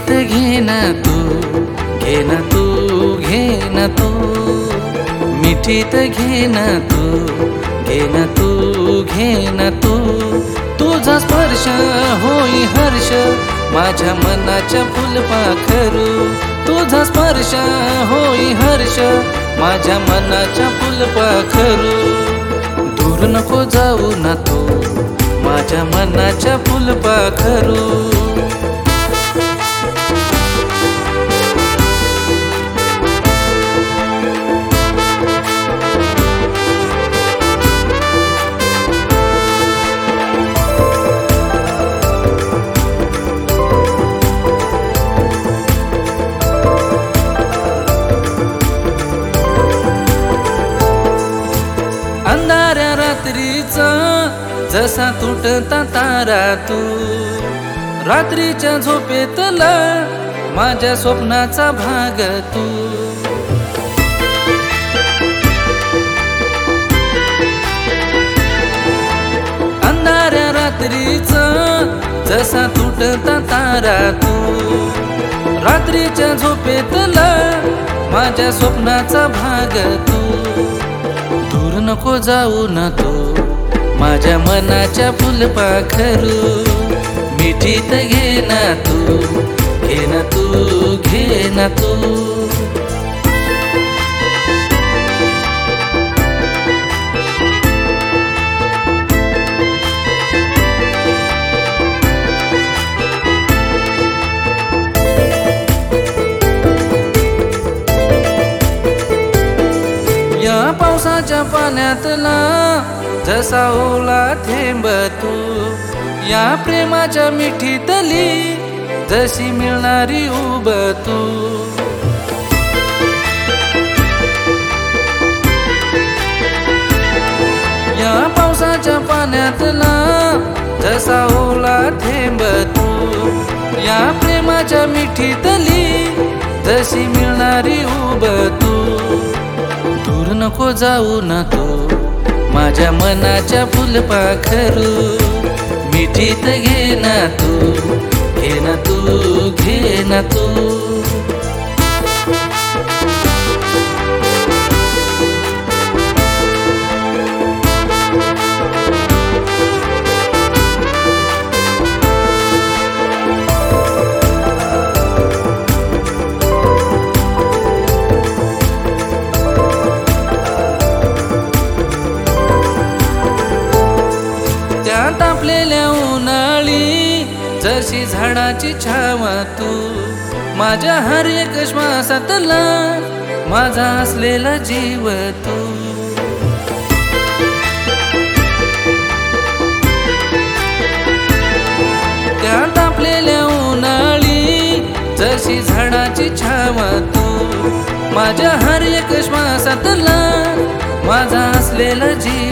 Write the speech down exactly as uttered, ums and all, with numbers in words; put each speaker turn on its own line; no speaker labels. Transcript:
मिठीत घे ना तू, घे ना तू, घे ना तू, मिठीत घे ना तू, घे ना तू, घे ना तू. तुझा स्पर्श होई हर्ष माझ्या मनाच्या फुलपाखरू. तुझा स्पर्श होई हर्ष माझ्या मनाच्या फुलपाखरू. दूर नको जाऊ ना तू माझ्या मनाच्या फुलपाखरू. अंधाऱ्या रात्रीचा जसा तुटता तारा तू. रात्रीच्या झोपेतला माझ्या स्वप्नाचा भाग तू. अंधाऱ्या रात्रीचा जसा तुटता तारा तू. रात्रीच्या झोपेतला माझ्या स्वप्नाचा भाग तू. दूर नको जाऊ ना तू माझ्या मनाच्या फुलपाखरू. मिठीत घे ना तू, घे ना तू, घे ना तू. या पावसाच्या पाण्यातला जसा ओला थेंब तू. या प्रेमाच्या मिठीतली जशी मिळणारी उब तू. या पावसाच्या पाण्यातला जसा ओला थेंब तू. या प्रेमाच्या मिठीतली जशी मिळणारी उब तू. दूर नको जाऊ ना तू माझ्या मनाच्या फुलपाखरू. मिठीत घे ना तू, घे ना तू, घे ना तू. त्या तापलेल्या उन्हाळी जशी झाडाची छावा तू. माझ्या हर एक श्वासातला माझा असलेला जीव तू. त्या तापलेल्या उन्हाळी जशी झाडाची छावा तू. माझ्या हर एक श्वासातला माझा असलेला जीव